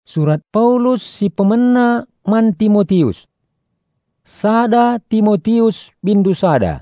Surat Paulus si pemena man Timotius. Sada Timotius bindu sada.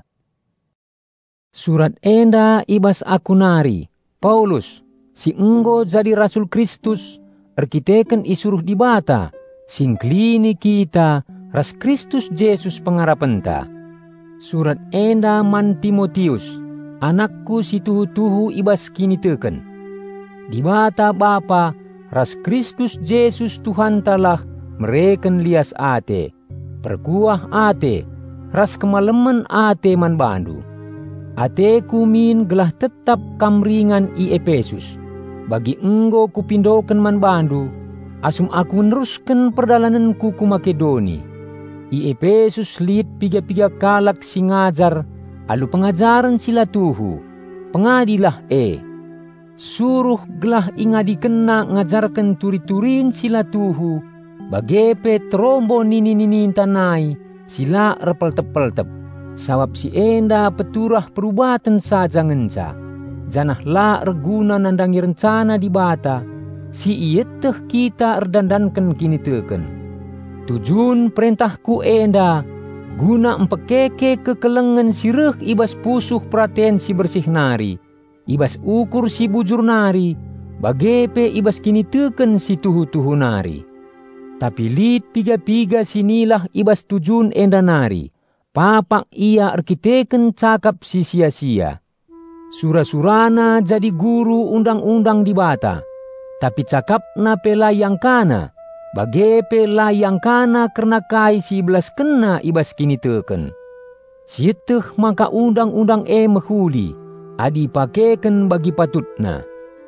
Surat enda ibas aku nari, Paulus, si enggo jadi Rasul Kristus, erkiteken isuruh dibata, sing klini kita, ras Kristus Yesus pengarapenta. Surat enda man Timotius, anakku si tuhu-tuhu ibas kini teken. Dibata Bapa, ras Kristus Yesus Tuhan talah mereken lias ate, perkuah ate, ras kemalemen ate man bandu. Ateku min gelah tetap kamringan i Efesus. Bagi enggo kupindoken man bandu, asum aku meneruskan perdalananku ku Makedoni. I Efesus lit piga-piga kalak si ngajar, alu pengajaran sila tuhu, pengadilah suruh gelah ingadi kena ngajarkan turi-turin sila tuhu, bagepe trombo nini-nini tanai, sila repel-tepel-tep. Sawab si enda peturah perubatan saja ngenca. Janah la reguna nandangi rencana di bata, si ieteh kita erdandankan kini teken. Tujun perintahku enda, guna empekeke kekelengan sireh ibas pusuh praten si bersih nari, ibas ukur si bujur nari, bagepe ibas kini teken si tuhu-tuhu nari. Tapi lit piga-piga sinilah ibas tujun enda nari, papak ia arkiteken cakap si sia-sia. Sura-surana jadi guru undang-undang di bata, tapi cakapna pelayang kana, bagepe layang kana karena kai si belas kena ibas kini teken. Sieteh maka undang-undang mehuli, adi pakeken bagi patutna.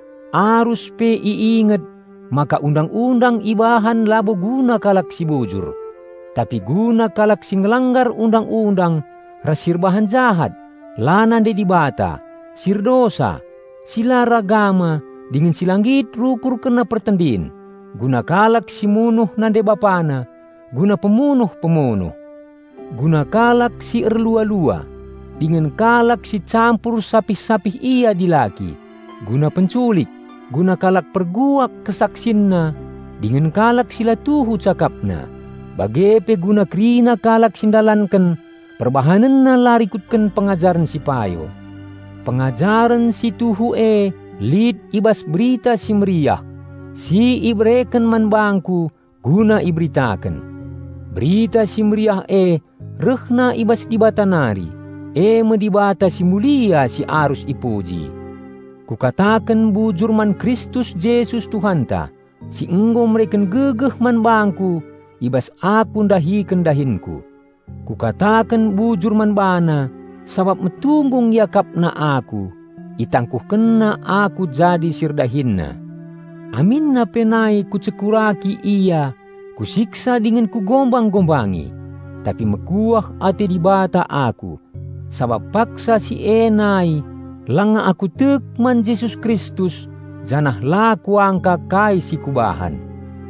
Arus pe iinget, maka undang-undang ibahan labo guna kalak si bujur. Tapi guna kalak si ngelanggar undang-undang, rasir bahan jahat, lanan de dibata, sir dosa, sila ragama, dingin silanggit rukur kena pertendin, guna kalak si munuh nande bapana, guna pemunuh-pemunuh, guna kalak si erlua-lua, dingin kalak si campur sapih-sapih ia dilaki, guna penculik, guna kalak perguak kesaksinna, dingin kalak sila tuhu cakapna, bagepe guna krina kalak sindalanken, perbahanenna larikutken pengajaran si payo. Pengajaran si tuhu lid ibas berita si meriah, si ibreken man bangku guna ibritaken. Berita si meriah rehna ibas dibata nari, medibata si mulia si arus ipuji. Kukatakan bujur man Kristus Yesus Tuhanta, si enggo mereken gegeh man bangku, ibas aku ndahiken dahinku. Kukatakan bujur man bana, sabab metunggung yakapna aku, itangkuh kena aku jadi sirdahinna. Aminna penai kucekuraki ia, kusiksa dengan kugombang-gombangi, tapi mekuah ate dibata aku, sabab paksa si enai, langa aku tek man Yesus Kristus, janah laku angka kai si kubahan.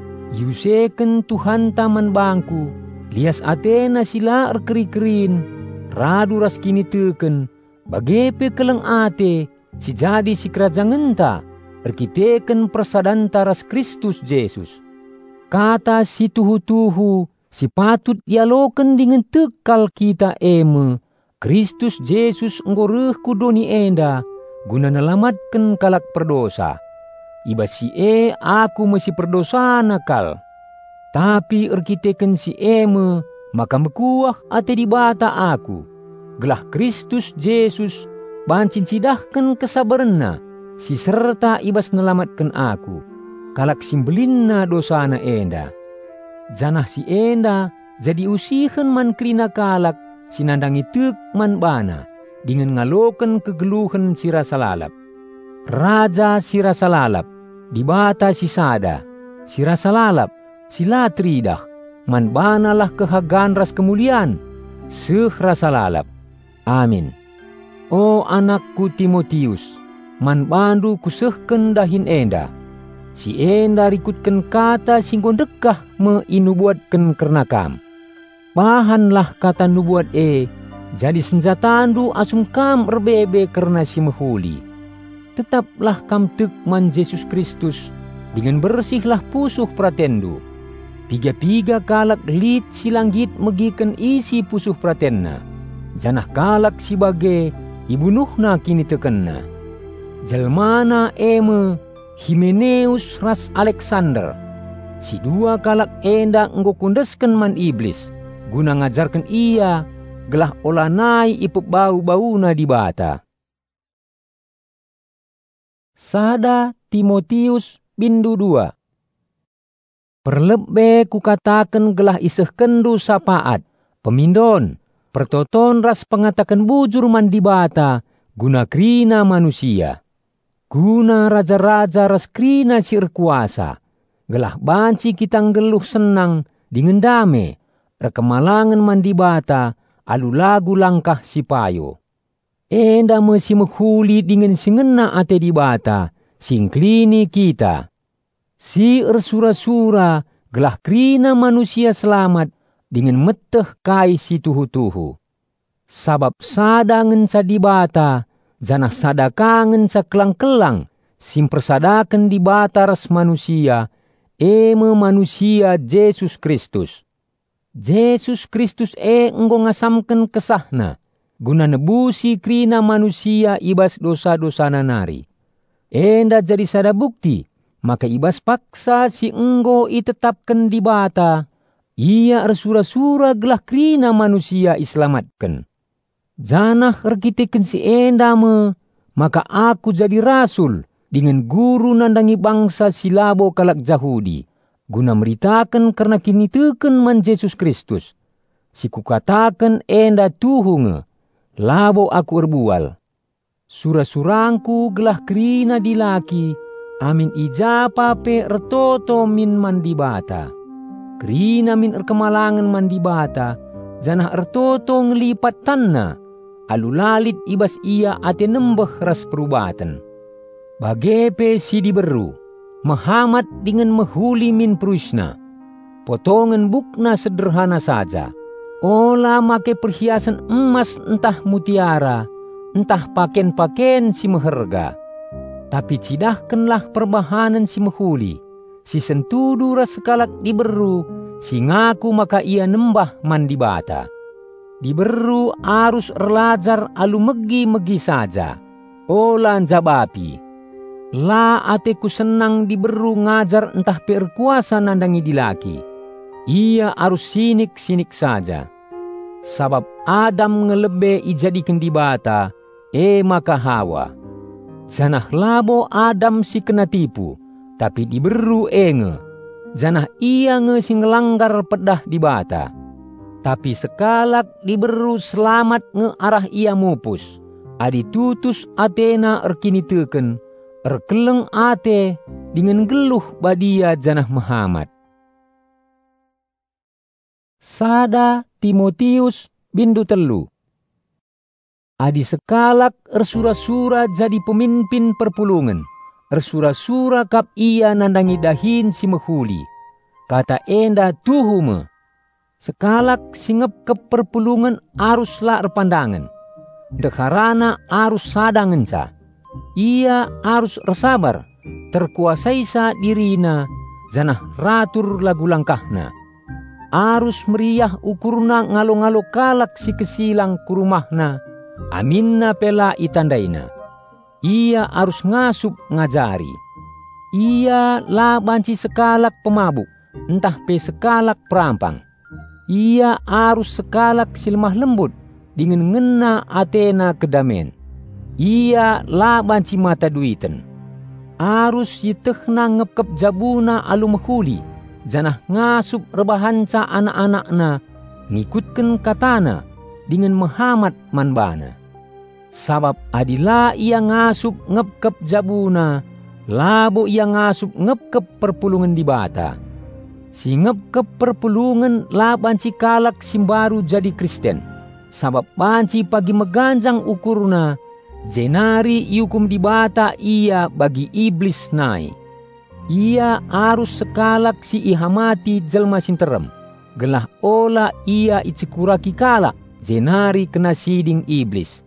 Yuseken Tuhan taman bangku, lias atena sila erkeri-kerin, radu ras kini teken, bagepe keleng ate, si jadi si kerajangenta, erkiteken persadanta ras Kristus Yesus. Kata si tuhu-tuhu, si patut dialoken dengan tekal kita Kristus Yesus ngoreh kudoni enda, guna nelamatkan kalak perdosa. Iba si aku masih perdosa nakal. Tapi erkiteken si maka mekuah ate dibata aku. Gelah Kristus Yesus bancin cidahkan kesabaranna, si serta ibas nelamatkan aku. Kalak simbelinna dosana enda. Janah si enda jadi usihen man krina kalak, sinandangi tek man bana, dengan ngaloken kegeluhan si rasa lalap. Raja si rasa lalap, dibata si sada, si rasa lalap, si latridah, man banalah kehagan ras kemuliaan, seh rasa lalap. Amin. O anakku Timotius, man bandu kusehken dahin enda, si enda rikutken kata singgon dekah me inubuatken kerna kam. Pahanlah kata nubuat jadi senjatandu asum kam erbebe karena si mehuli. Tetaplah kam tek man Yesus Kristus, dengan bersihlah pusuh pratendu. Piga-piga kalak lit si langgit megiken isi pusuh pratenna. Janah kalak si bage ibunuhna kini tekenna. Jalmana eme Himeneus ras Alexander. Si dua kalak enda enggo kundesken man iblis, guna ngajarkan ia gelah olanai ipep bau-bauna di bata. Sada Timotius bindu 2. Perlebe kukatakan gelah iseh kendu sapaat, pemindon, pertoton ras pengatakan bujur man di bata, guna krina manusia. Guna raja-raja ras krina sir kuasa, gelah banci kita nggeluh senang dengan dame, rekemalangan mandi bata, alu lagu langkah si payo. Enda mesi menghuli dengan singena ate di bata, singklini kita. Si ersura-sura gelah krina manusia selamat dengan meteh kai si tuhu-tuhu. Sabab sada ngenca di bata, janah sada kangen sa kelang-kelang, simpersadakan di bata ras manusia, eme manusia Yesus Kristus. Yesus Kristus enggo ngasamken kesahna, guna nebusi krina manusia ibas dosa-dosana nari. Enda jadi sada bukti, maka ibas paksa si enggo itetapkan di bata, ia ersura-sura gelah krina manusia islamatkan. Janah erkiteken si enda me, maka aku jadi rasul dengan guru nandangi bangsa silabo kalak Jahudi, guna meritakan karena kini teken man Yesus Kristus. Si kukatakan enda tuhunge, labo aku erbual. Sura-surangku gelah krina dilaki, amin ijapa pe ertoto min mandibata. Krina min erkemalangan mandibata, janah ertoto ngelipat tanna, alu lalit ibas ia ate nembeh ras perubatan. Bagepe si diberu, Muhammad dengan mehuli min prusna. Potongan bukna sederhana saja. Ola make perhiasan emas entah mutiara, entah paken-paken si meherga. Tapi cidahkanlah perbahanan si mehuli, si sentudu ras sekalak diberu, si ngaku maka ia nembah mandibata. Diberu arus erlajar alu megi-megi saja, olan jabapi. La ateku senang diberu ngajar entah perkuasa nandangi dilaki. Ia arus sinik-sinik saja. Sabab Adam ngelebe ijadikan dibata, maka Hawa. Janah labo Adam si kena tipu, tapi diberu enge. Janah ia nge si ngelanggar pedah dibata. Tapi sekalak diberu selamat nge arah ia mupus. Adi tutus atena erkini teken, erkeleng ate dengan geluh badia janah Muhammad. Sada Timotius bindu 3. Adi sekalak ersura-sura jadi pemimpin perpulungan, ersura-sura kap ia nandangi dahin si mehuli. Kata enda tuhume, sekalak singep ke perpulungan aruslah erpandangan. Dekarana arus sadangenca. Ia arus ersabar, terkuasai sa dirina, janah ratur lagu langkahna. Arus meriah ukurna ngalo-ngalo kalak si kesilang kurumahna, aminna pela itandaina. Ia arus ngasup ngajari. Ia la banci sekalak pemabuk, entah pe sekalak perampang. Ia arus sekalak silmah lembut, dengan ngena atena kedamen. Ia la banci mata duiten. Arus yitehna ngepkep jabuna alu mehuli, janah ngasup rebahanca anak-anakna, ngikutken katana, dengan Muhammad manbana. Sabab adila ia ngasup ngepkep jabuna, labo ia ngasup ngepkep perpulungan di bata. Si ngepkep perpulungan la banci kalak simbaru jadi Kristen. Sabab banci pagi meganjang ukurna, jenari iukum di bata ia bagi iblis nai. Ia arus sekalak si ihamati jelma sinterem, gelah ola ia icikuraki kalak, jenari kena siding iblis.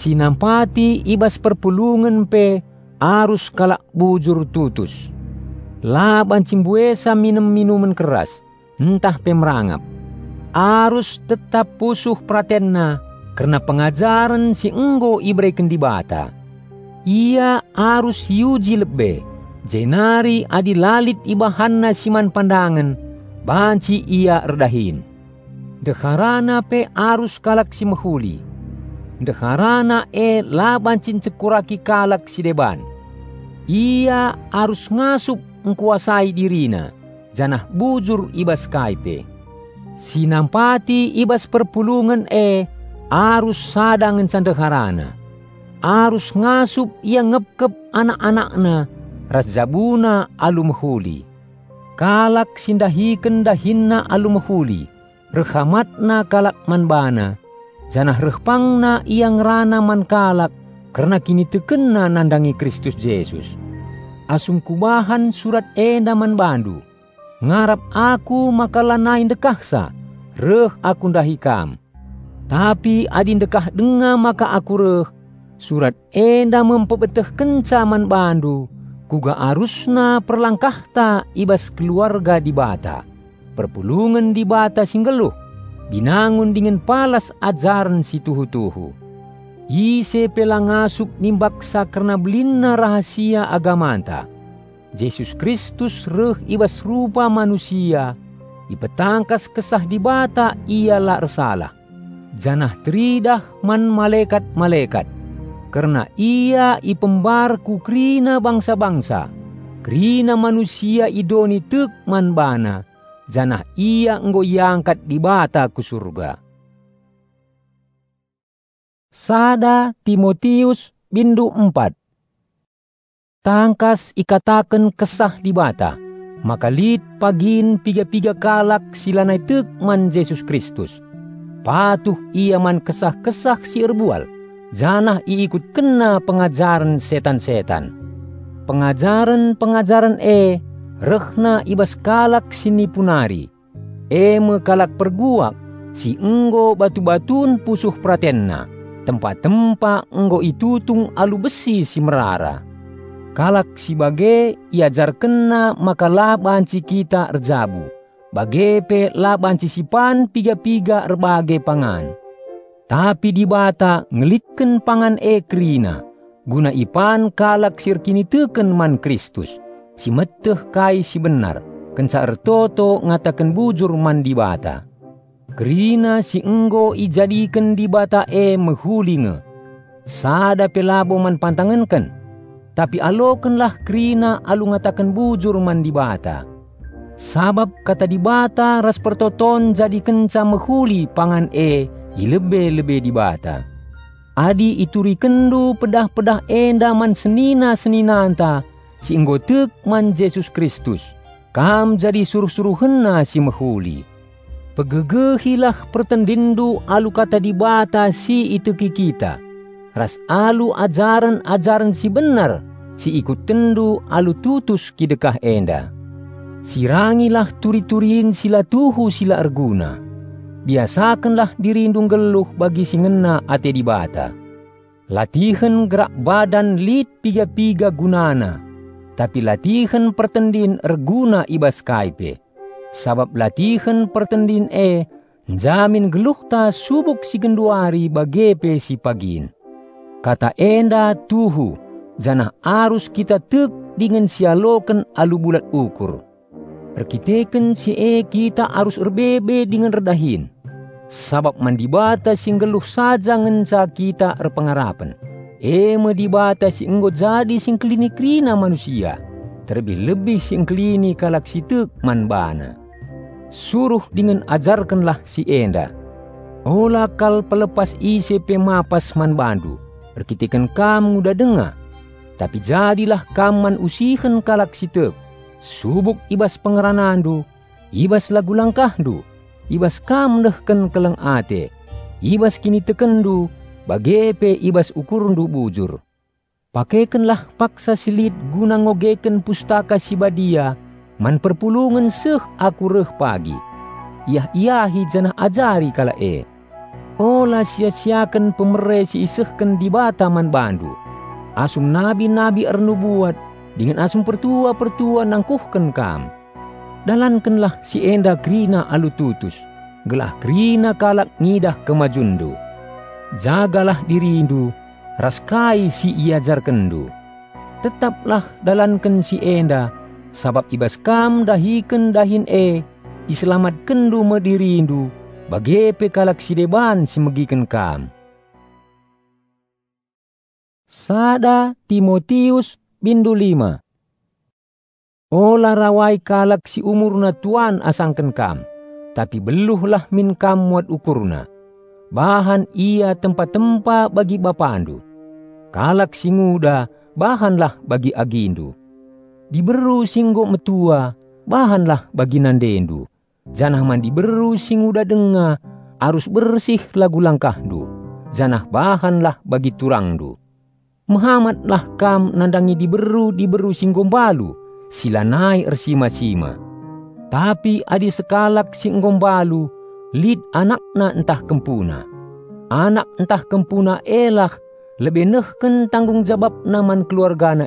Sinampati ibas perpulungan pe arus kalak bujur tutus. Laban cimbuesa minum minuman keras, entah pemerangap. Arus tetap pusuh pratenna, karena pengajaran si enggo iberikan di bata. Ia arus yuji lebih, jenari adi lalit ibahanna siman pandangan, banci ia erdahin. Deharana pe arus kalak si mahuli. Deharana laban cin cekuraki kalak si deban. Ia arus ngasup mengkuasai dirina, janah bujur ibas kaipe. Sinampati ibas perpulungan arus sadang encandeharana. Arus ngasup ia ngepkep anak-anakna, ras jabuna alu mahuli. Kalak sindahiken dahinna alu mahuli, rehamatna kalak manbana, janah rehpangna ia ngerana man kalak, karena kini tekenna nandangi Kristus Yesus. Asum kubahan surat enda man bandu, ngarap aku maka lanain dekahsa, reh aku ndahikam. Tapi adin dekah denga maka aku reh, surat enda mempebeteh kencaman bandu, kuga arusna perlangkahta ibas keluarga di bata. Perpulungan di bata singgeluh, binangun dengan palas ajaran si tuhu-tuhu. Ise pelangasup nimbaksa karena belinna rahasia agamanta. Yesus Kristus reh ibas rupa manusia, ipetangkas kesah di bata ialah ersalah. Janah teridah man malaikat-malaikat, karena ia ipembarku krina bangsa-bangsa, krina manusia idoni tek man bana, janah ia enggo yangkat di bata ku surga. Sada Timotius bindu 4. Tangkas ikataken kesah di bata, maka lid pagin piga-piga kalak silanai tek man Yesus Kristus. Patuh ia man kesah-kesah si erbual, janah iikut kena pengajaran setan-setan. Pengajaran rehna ibas kalak sini punari. Me kalak perguak, si enggo batu-batun pusuh pratenna. Tempat-tempat enggo itutung alu besi si merara. Kalak si bage iajar kena maka labanci kita erjabu. Bage pe labanci sipan piga-piga erbage pangan. Tapi di bata ngelitken pangan krina, guna ipan kalak sirkini teken man Kristus. Si meteh kai si benar, kenca ertoto ngatakan bujur man di bata. Krina si enggo ijadikan di bata mehulinge. Sada pelabo man pantangenken, tapi alokenlah krina alu ngatakan bujur man di bata. Sabab kata di bata ras pertoton jadi kenca mehuli pangan ilebe-lebe di bata. Adi ituri kendu pedah-pedah enda man senina-senina anta, si enggo tek man Yesus Kristus, kam jadi suruh-suruhenna si mehuli. Pegegehilah pertendindu alu kata di bata si iteki kita, ras alu ajaran-ajaran si benar, si ikut tendu alu tutus kidekah enda. Sirangilah turi-turin sila tuhu sila erguna. Biasakanlah dirindung geluh bagi si ngena ate di bata. Latihan gerak badan lid piga-piga gunana, tapi latihan pertendin erguna ibas kaipe. Sabab latihan pertendin jamin geluhta subuk si genduari bagepe si pagin. Kata enda tuhu, janah arus kita tek dengan sialoken alu bulat ukur. Perkiteken si kita arus erbebe dengan redahin. Sabab mandibata si geluh saja ngenca kita erpengarapan. Medibata si enggo jadi sing klinikrina manusia. Terlebih-lebih si engklini kalak si tek manbana. Suruh dengan ajarkanlah si enda. Ola kal pelepas ise pemapas manbandu. Perkitikan kam udah dengar. Tapi jadilah kaman usihen kalak si tek. Subuk ibas pengeranandu, ibas lagu langkahdu, ibas kam dehken keleng ate, ibas kini tekendu, bagepe ibas ukurundu bujur. Pakaikanlah paksa silit guna ngogeken pustaka si badia, man perpulungan seh aku reh pagi. Iahi janah ajari kala Ola sia-siakan pemere si isehken di bata man bandu. Asum nabi-nabi ernubuat, Dengan asum pertua nangkuhken kam. Dalankenlah si enda krina alu tutus, gelah krina kalak ngidah kemajundu. Jagalah dirindu, raskai si iajarkendu. Tetaplah dalanken si enda, sabab ibas kam dahiken dahin iselamatkendu medirindu, bagepe kalak si deban si megiken kam. Sada Timotius bindu 5. Ola rawai kalak si umurna tuan asangken kam, tapi beluhlah min kam muat ukurna. Bahan ia tempa-tempa bagi bapandu. Kalak si nguda, bahanlah bagi agindu. Diberu singgo metua, bahanlah bagi nandendu. Janah man diberu singuda denga, arus bersih lagu langkahdu. Janah bahanlah bagi turangdu. Muhammadlah kam nandangi diberu singgombalu, silanai ersima-sima. Tapi adi sekalak singgombalu, lid anakna entah kempuna. Anak entah kempuna elah, lebih nehken tanggung jawab naman keluargana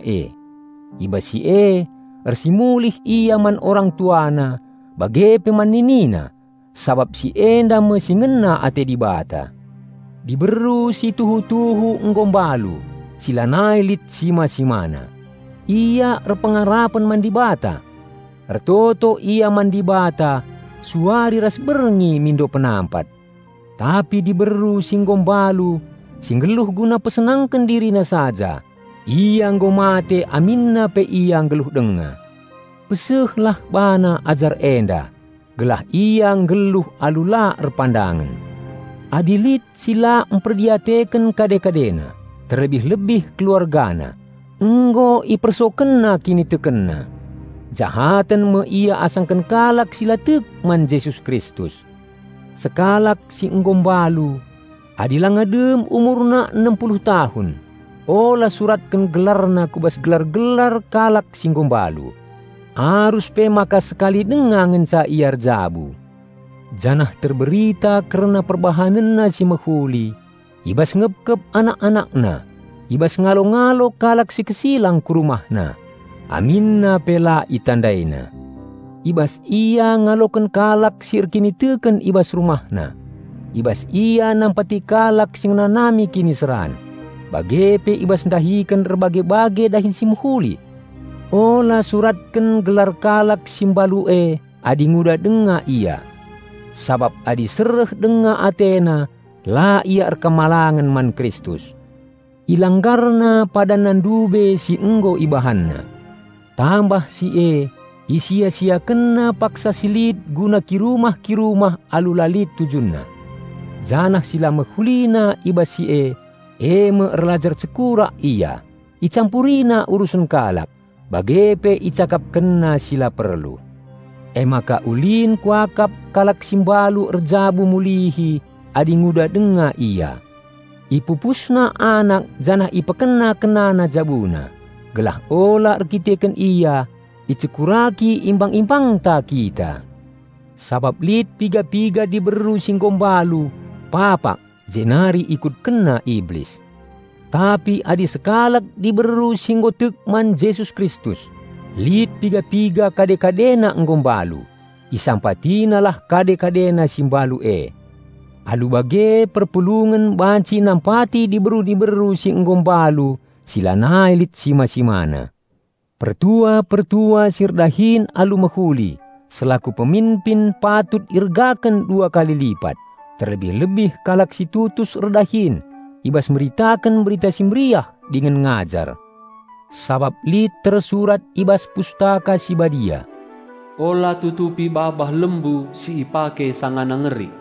Ibasi ersimulih ia man orang tuana, bage pemaninina, sabab si enda mesingena ate dibata. Diberu si tuhu-tuhu nggombalu, silanai lit sima-simana. Ia erpengarapan mandibata. Ertoto ia mandibata, suari ras berengi mindo penampat. Tapi diberu singgombalu, singgeluh guna pesenangkan dirina saja. Ia nggomate aminna pe ia nggeluh denga. Pesehlah bana ajar enda, gelah ia nggeluh alula erpandangan. Adilit sila memperdiateken kade-kadena, terlebih-lebih keluargana. Enggo ipersokena kini tekena. Jahatan me ia asangken kalak sila tek man Yesus Kristus. Sekalak si enggombalu, adilang ngadem umurna 60 tahun. Ola suratken gelarna kubas gelar-gelar kalak si enggombalu. Arus pe maka sekali dengangen sa iar jabu. Janah terberita karena perbahanenna si mehuli. Ibas ngepkep anak-anakna. Ibas ngalo-ngalo kalak si kesilang ku rumahna. Aminna pela itandaina. Ibas ia ngaloken kalak sir kini teken ibas rumahna. Ibas ia nampati kalak sing nanami kini seran. Bagepe ibas dahiken berbagai-bagai dahin simhuli. Ola suratken gelar kalak simbalue adi nguda denga ia. Sabab adi sereh denga Atena, la ia erkemalangan man Kristus. Ilanggarna pada nandube si enggo ibahanna. Tambah si isia-sia kena paksa silit guna kirumah alulalit tujunna. Janah sila mehulina iba si me erlajar cekura ia. Icampurina urusan kalak, bagepe icakap kena sila perlu. Maka ulin kuakap kalak simbalu erjabu mulihi adi nguda denga ia. Ipupusna anak janah ipekena kenana jabuna. Gelah ola erkiteken ia, icekuraki imbang-imbang ta kita. Sabab lit piga-piga diberu singgombalu, papak jenari ikut kena iblis. Tapi adi sekalak diberu singgotek man Yesus Kristus, lit piga-piga kade-kadena enggombalu, isampatinalah kade-kadena simbalu Alu bage perpulungan banci nampati diberu si enggombalu, sila nailit sima-simana. Pertua-pertua sirdahin alu mahuli, selaku pemimpin patut irgakan 2 kali lipat. Terlebih-lebih kalak si tutus erdahin, ibas meritakan berita simriah dengan ngajar. Sabab lit tersurat ibas pustaka si badia. Ola tutupi babah lembu si ipake sangana ngeri.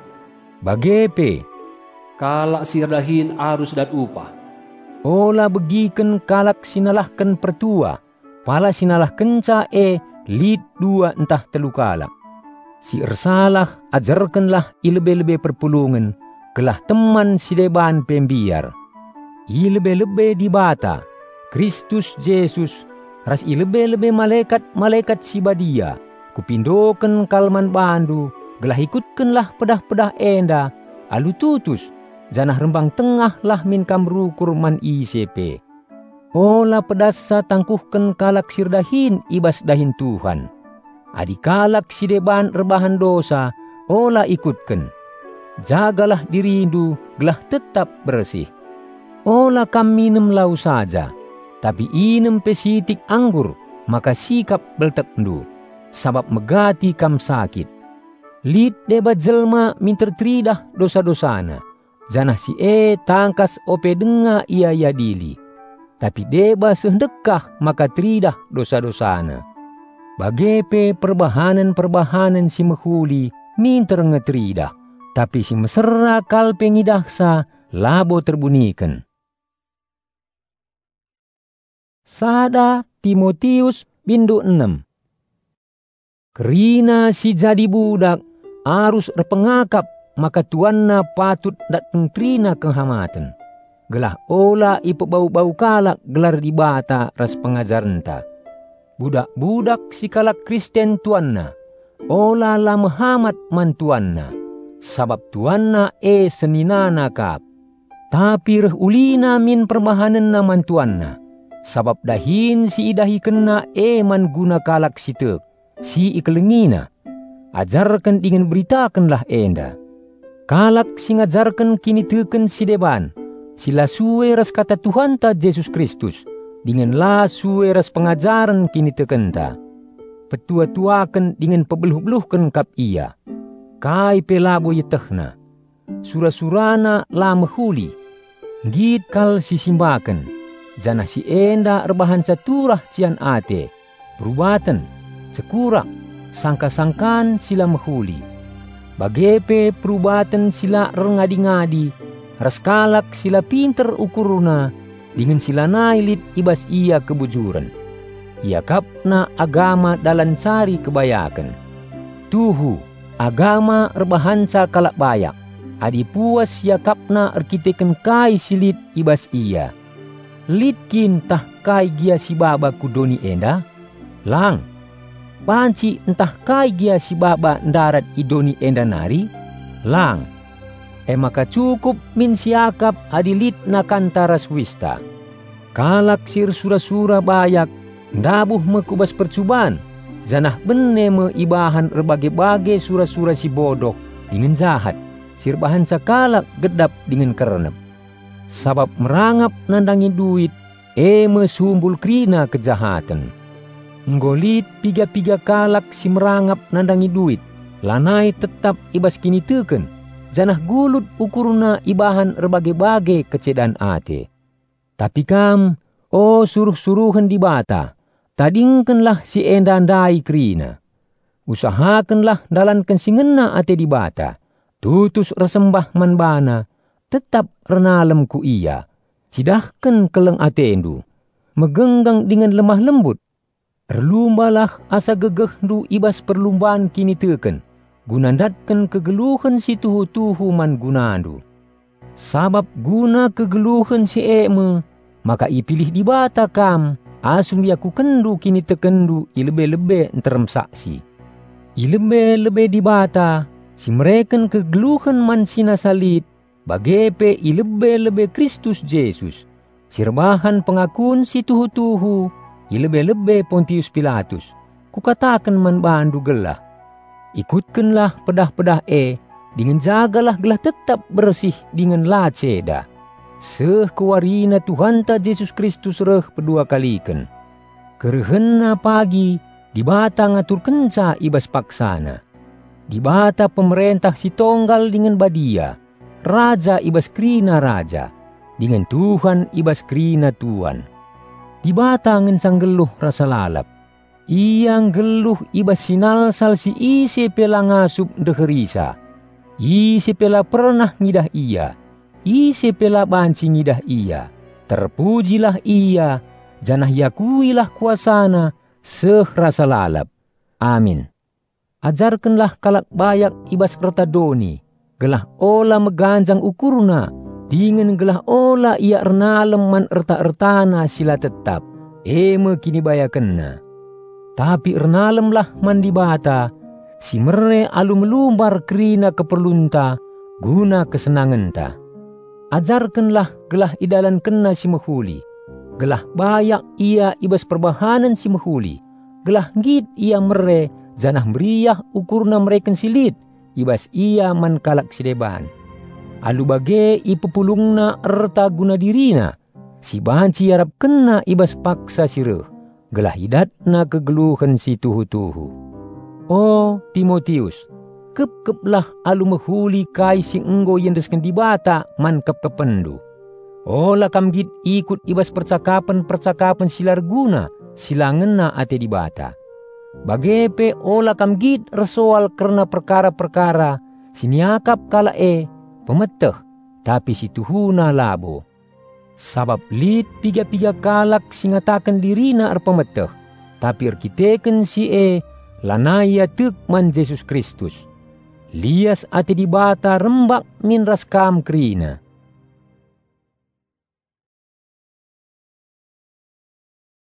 Bagepe kalak sirdahin arus dan upah. Ola begiken kalak sinalahkan pertua, pala sinalahkan ca lid 2 entah 3 kalak. Si ersalah ajarkanlah ilebe-lebe perpulungan, kelah teman si deban pembiar. Ilebe-lebe dibata, Kristus Yesus, ras ilebe-lebe malaikat si badia, kupindoken kalman bandu, gelah ikutkenlah pedah-pedah enda, alu tutus, janah rembang tengah lah min kamrukur man ICP. Ola pedasa tangkuhken kalak sirdahin ibas dahin Tuhan. Adi kalak si deban rebahan dosa, ola ikutken. Jagalah dirindu, gelah tetap bersih. Ola kam minum lau saja, tapi inem pesitik anggur, maka sikap beltekndu, sabab megati kam sakit. Lid deba jelma mintertridah dosa-dosana, janah si tangkas ope denga ia yadili. Tapi deba sehdekah maka tridah dosa-dosana. Bagepe perbahanan-perbahanan si mehuli minter ngetridah, tapi si mesera kal pengidahsa labo terbunikan. Sada Timotius bindu 6. Kerina si jadi budak arus repengakap, maka tuanna patut dateng trina kehamatan. Gelah ola ipe bau-bau kalak gelar di bata ras pengajarenta. Budak-budak si kalak Kristen tuanna, ola la mehamat man tuanna, sabab tuanna seninana kap. Tapi reh ulina min perbahanenna man tuanna, sabab dahin si idahi kena man guna kalak si tek, si ikelengina. Ajarkan dengan beritakanlah enda. Kalak si ngajarkan kini teken si deban, sila suwe ras kata Tuhan ta Yesus Kristus, dengan la suwe ras pengajaran kini tekenta. Petua-tuakan dengan pebeluh-beluhkan kap ia. Kai pelabo yetehna. Sura-surana la mehuli. Git kal si simbakan. Janah si enda rebahan caturah cian ate. Perubatan, cekurak, sangka-sangkan sila mehuli. Bagepe perubatan sila rengadi-ngadi, raskalak sila pinter ukuruna, dengan sila nailit ibas ia kebujuran. Ia kapna agama dalam cari kebayakan. Tuhu, agama rebahanca kalak bayak. Adi puas ia kapna arkiteken kai silit ibas ia. Litkin tah kai gia si baba kudoni enda? Lang. Panci entah kai gia si baba ndarat idoni enda nari? Lang. Maka cukup min siakap adilit na kantara swista. Kalak sir sura-sura bayak, ndabuh mekubas percuban, janah benne me ibahan berbagai-bagai sura-sura si bodoh dengan jahat, sir bahan sakalak gedap dengan kerenep. Sabab merangap nandangi duit, mesumbul krina kejahatan. Nggolit piga-piga kalak si merangap nandangi duit, lanai tetap ibas kini teken, janah gulut ukurna ibahan berbagai-bagai kecedan ate. Tapi kam, suruh-suruhan di bata, tadingkenlah si endandai krina. Usahakanlah dalan kensingena ate di bata, tutus resembah manbana, tetap renalem ku iya. Cidahkan keleng atendu, megenggang dengan lemah lembut. Erlumbalah asa gegehdu ibas perlumbaan kini teken, gunandatkan kegeluhan si tuhu-tuhu man gunandu. Sabab guna kegeluhan si maka ipilih di bata kam, asum yaku kendu kini tekendu ilebe-lebe enterem saksi. Ilebe-lebe di bata, si mereken kegeluhan man sinasalit, bagepe ilebe-lebe Kristus Yesus, sirbahan pengakun si tuhu-tuhu, ilebe-lebe Pontius Pilatus, kukatakan man bandu gelah. Ikutkanlah pedah-pedah dengan jagalah gelah tetap bersih dengan la ceda. Seh kewarina Tuhan ta Yesus Kristus reh pedua kaliken. Kerehenna pagi, di bata ngatur kenca ibas paksana. Di bata pemerintah si tonggal dengan badia, raja ibas krina raja, dengan Tuhan ibas krina Tuhan. Di bata ngencang geluh rasa lalap, iyang geluh ibas sinalsal si ise pela ngasup deherisa, ise pela pernah ngidah iya, ise pela banci ngidah iya, terpujilah iya, janah yakuilah kuasana, seh rasa lalap. Amin. Ajarkanlah kalak bayak ibas retadoni, gelah ola meganjang ukurna, dengan gelah ola ia ernalem man erta-ertana sila tetap, kini bayakenna. Tapi ernalemlah man di bata, si mere alu melumbar krina keperlunta, guna kesenangenta. Ajarkanlah gelah idalan kena si mehuli, Gelah bayak ia ibas perbahanan si mahuli. Gelah gid ia mere janah meriah ukurna mereken silit ibas ia mankalak sideban. Alu bage ipepulungna erta guna dirina. Si banci harap kena ibas paksa sireh. Gelah hidatna kegeluhan si tuhu-tuhu. Oh Timotius, kep-keplah alu mahuli kai si enggo yendesken di bata man kep-kependu. Ola kam gid ikut ibas percakapan-percakapan silar guna silangena ate di bata. Bagepe ola kam gid resoal karena perkara-perkara siniakap kala pemeteh tapi si tuhuna labo. Sabab lit piga-piga kalak singatakan dirina pemeteh tapi erkiteken si lanaya tek man Jesus Kristus. Lias ate di bata rembak min ras kam krina.